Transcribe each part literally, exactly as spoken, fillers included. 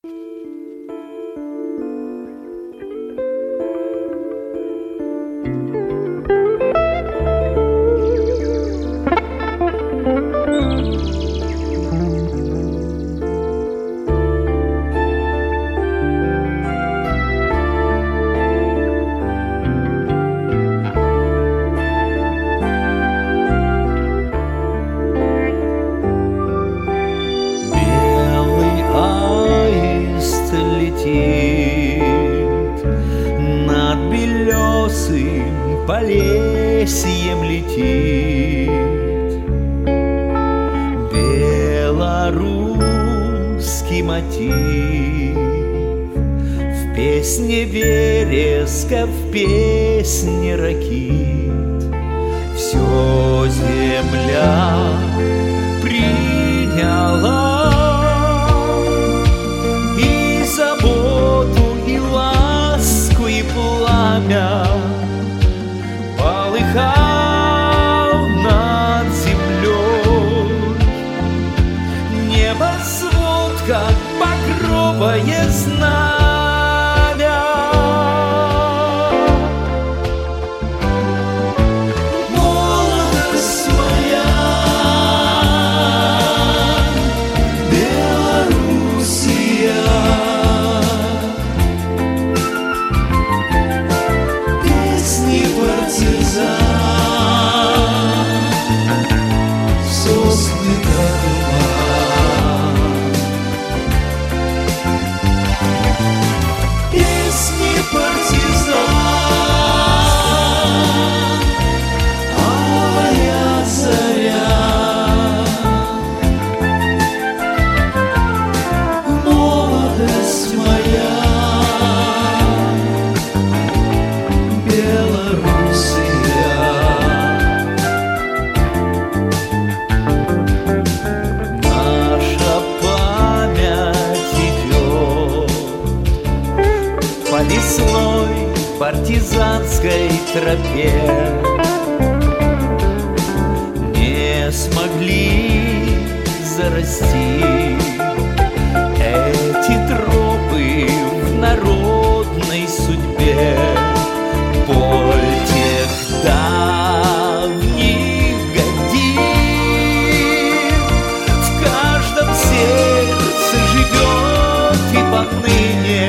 Над белесым Полесьем летит белорусский мотив. В песне вереска, в песне ракит все земля приняла. Полыхал над землей небосвод, как багровое знамя. Молодость моя, Белоруссия, сосны до туман, песни партизан, алая заря, молодость моя, Белоруссия. По лесной партизанской тропе не смогли зарасти эти тропы в народной судьбе. Боль тех давних годин в каждом сердце живет и поныне.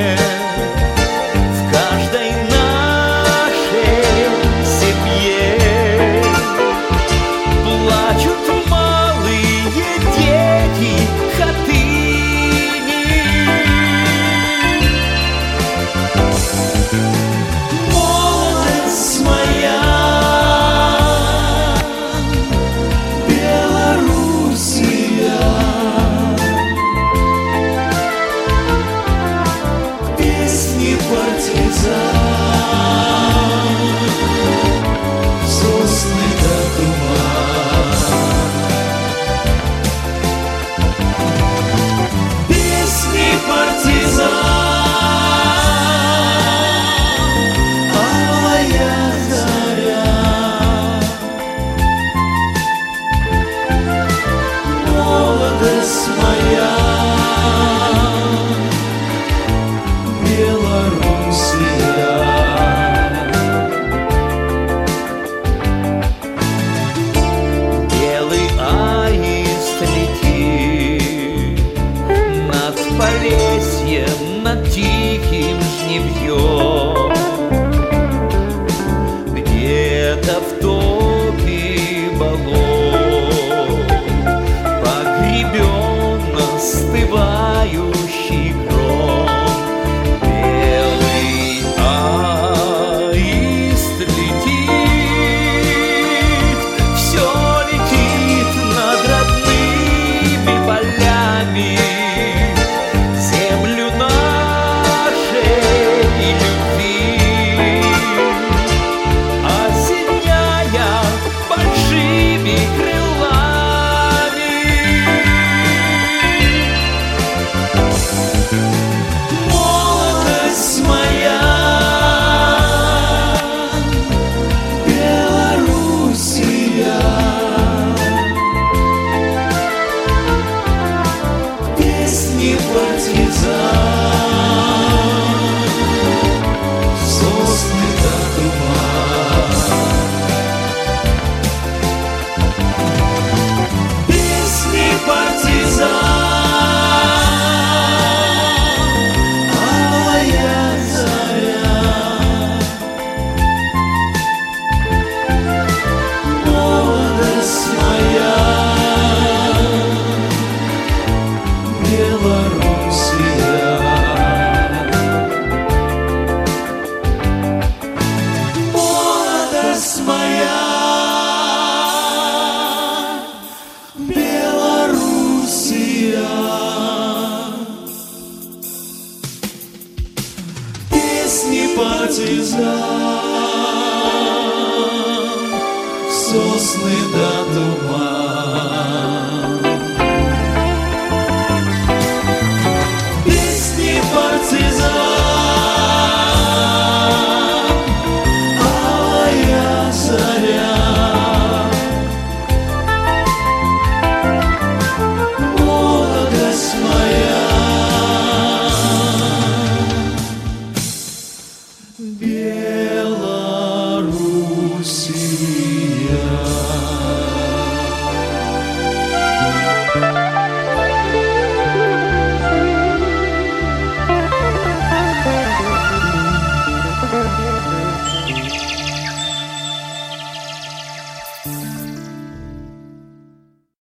Полесьем над тихим жнивьем, где-то в топе болот погребен остывающий гром. Белый аист летит, все летит над родными полями. Землю нашей Песни партизан, сосны да туман. Песни партизан, алая заря, молодость моя. Беларусь.